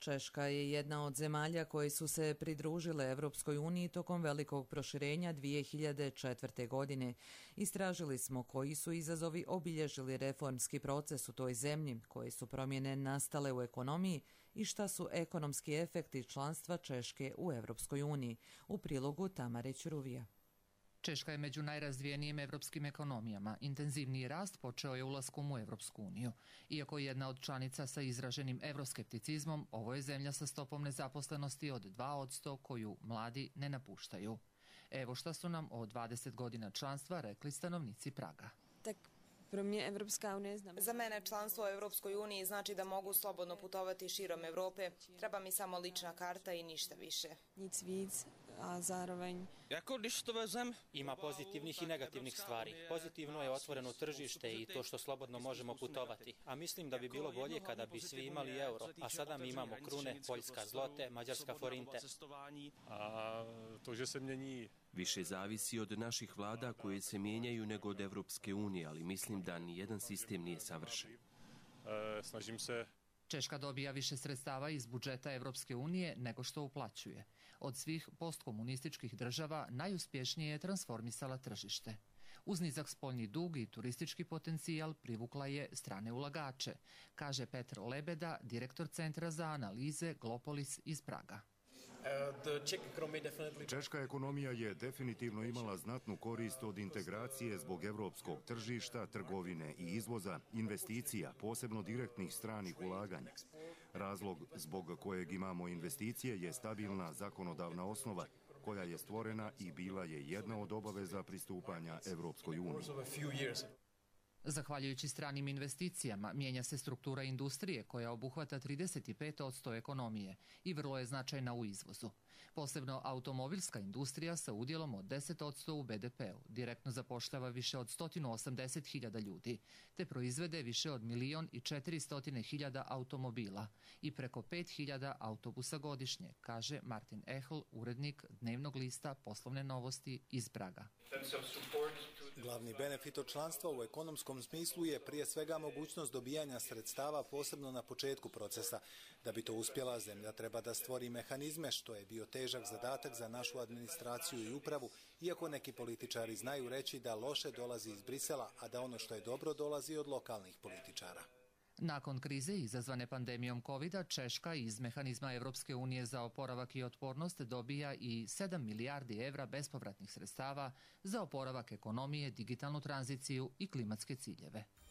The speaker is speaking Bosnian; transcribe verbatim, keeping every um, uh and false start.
Češka je jedna od zemalja koje su se pridružile Evropskoj uniji tokom velikog proširenja dvije hiljade četvrte. godine. Istražili smo koji su izazovi obilježili reformski proces u toj zemlji, koje su promjene nastale u ekonomiji i šta su ekonomski efekti članstva Češke u Evropskoj uniji. U prilogu Tamare Ćuruvija. Češka je među najrazvijenijim evropskim ekonomijama. Intenzivniji rast počeo je ulaskom u Evropsku uniju. Iako je jedna od članica sa izraženim evroskepticizmom, ovo je zemlja sa stopom nezaposlenosti od dva posto koju mladi ne napuštaju. Evo šta su nam o dvadeset godina članstva rekli stanovnici Praga. Tak pro mě Evropská unie znamená... Za mene članstvo u Evropskoj uniji znači da mogu slobodno putovati širom Evrope. Treba mi samo lična karta i ništa više. Nic víc a zároveň... Ima pozitivnih i negativnih stvari. Pozitivno je otvoreno tržište i to što slobodno možemo putovati. A mislim da bi bilo bolje kada bi svi imali euro. A sada mi imamo krune, poljska zlote, mađarska forinte. A to že se mění... Više zavisi od naših vlada koje se mijenjaju nego od Evropske unije, ali mislim da ni jedan sistem nije savršen. E, snažim se... Češka dobija više sredstava iz budžeta Evropske unije nego što uplaćuje. Od svih postkomunističkih država najuspješnije je transformisala tržište. Uz nizak spoljni dug i turistički potencijal privukla je strane ulagače, kaže Petr Lebeda, direktor Centra za analize Glopolis iz Praga. Češka ekonomija je definitivno imala znatnu korist od integracije zbog evropskog tržišta, trgovine i izvoza, investicija, posebno direktnih stranih ulaganja. Razlog zbog kojeg imamo investicije je stabilna zakonodavna osnova koja je stvorena i bila je jedna od obaveza pristupanja Evropskoj uniji. Zahvaljujući stranim investicijama, mijenja se struktura industrije koja obuhvata trideset pet posto ekonomije i vrlo je značajna u izvozu. Posebno automobilska industrija sa udjelom od deset posto u be de peu direktno zapošljava više od sto osamdeset hiljada ljudi, te proizvede više od milion i četiristo hiljada automobila i preko pet hiljada autobusa godišnje, kaže Martin Ehl, urednik dnevnog lista Poslovne novosti iz Praga. Glavni benefit od članstva u ekonomskom smislu je prije svega mogućnost dobijanja sredstava posebno na početku procesa. Da bi to uspjela, zemlja treba da stvori mehanizme, što je bio težak zadatak za našu administraciju i upravu, iako neki političari znaju reći da loše dolazi iz Brisela, a da ono što je dobro dolazi od lokalnih političara. Nakon krize izazvane pandemijom kovida, Češka iz mehanizma Evropske unije za oporavak i otpornost dobija i sedam milijardi evra bespovratnih sredstava za oporavak ekonomije, digitalnu tranziciju i klimatske ciljeve.